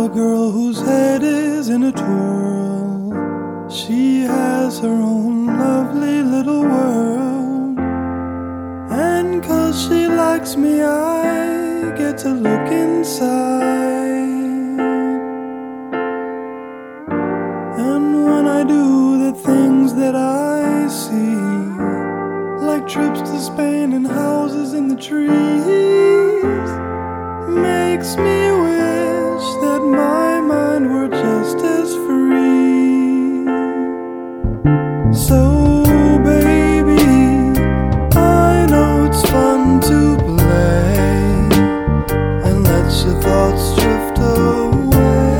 know a girl whose head is in a twirl. She has her own lovely little world. And 'cause she likes me, I get to look inside. And when I do the things that I see, like trips to Spain and houses in the trees, makes me wish that my mind were just as free. So baby, I know it's fun to play and let your thoughts drift away.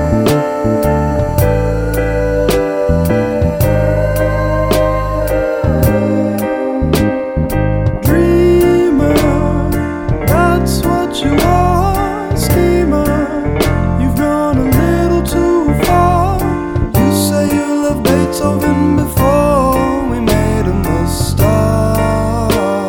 Dreamer, that's what you are. Schemer, you've gone a little too far. You say you love Beethoven before we made him a star.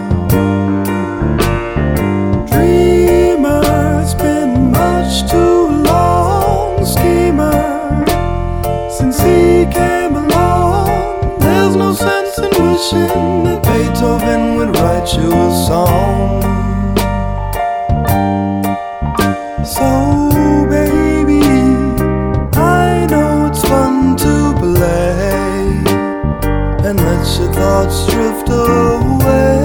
Dreamer, it's been much too long. Schemer, since he came along, there's no sense in wishing that Beethoven would write you a song. So baby, I know it's fun to play and let your thoughts drift away.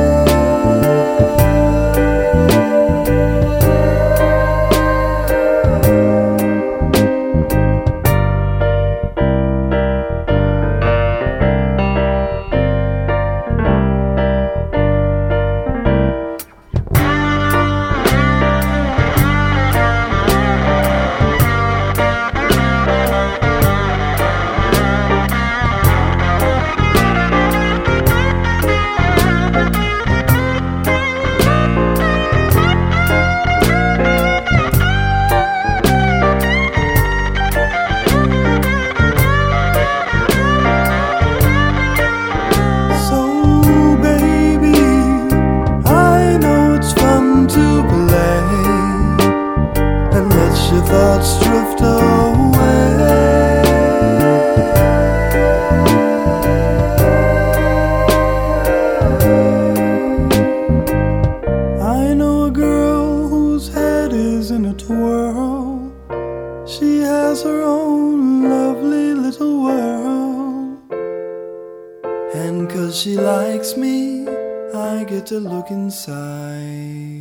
Your thoughts drift away. I know a girl whose head is in a twirl. She has her own lovely little world. And 'cause she likes me, I get to look inside.